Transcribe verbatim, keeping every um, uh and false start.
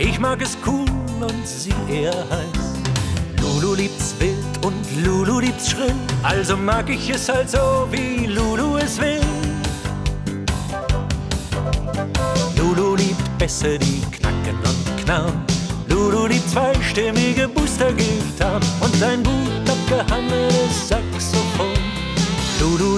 Ich mag es cool und sie eher heiß. Lulu liebt's wild und Lulu liebt's schrill, also mag ich es halt so, wie Lulu es will. Lulu liebt Bässe, die knacken und knarren. Lulu liebt zweistimmige Booster-Gitarren und ein gut abgehandenes Saxophon. Lulu